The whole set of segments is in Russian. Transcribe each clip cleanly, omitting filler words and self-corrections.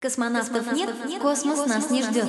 Космонавтов нет, космос нас не ждет.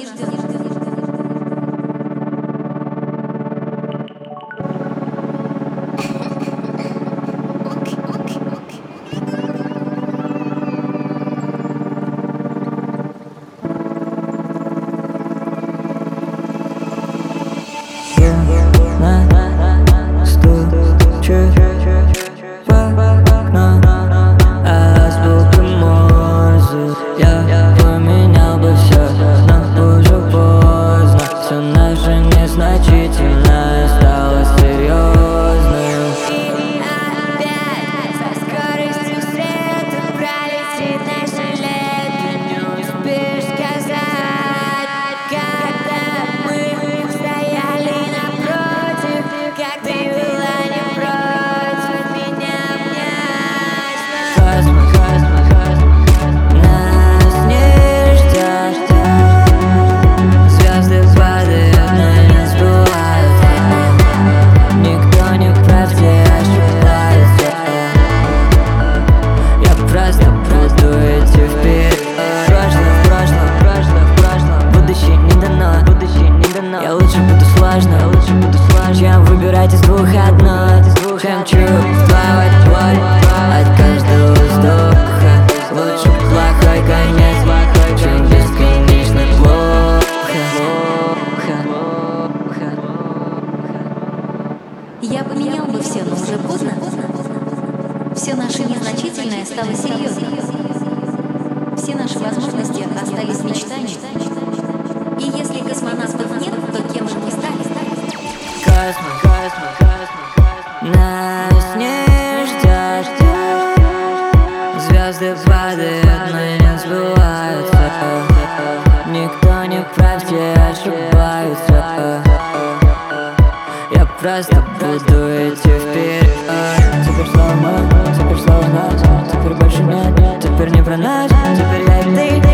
Я поменял бы все, но уже поздно. Все наше незначительное стало серьезным. И опять со скоростью света пролетит наше лето. Не успеешь сказать, когда мы стояли напротив, как ты была не против меня обнять. Космос, нас не ждет. Звезды падают, но не сбываются. Никто не прав, все ошибаются. Я просто буду идти вперед. В прошлом, будущее не дано. Я лучше буду сложно, чем выбирать из двух одно. Хочу плавать от каждого вздоха. Лучше плохой конец, чем бесконечно плохо. Я поменял бы все, но уже поздно. Все наше незначительное стало серьезным. Все наши возможности остались мечтами. И если космонавтов нет, то кем же мы стали? Космос, нас не ждет. Звезды падают, но не сбываются. Никто не прав, все ошибаются. Я просто буду идти вперед. Теперь сложно, теперь больше нет. Теперь не про нас, теперь я и ты.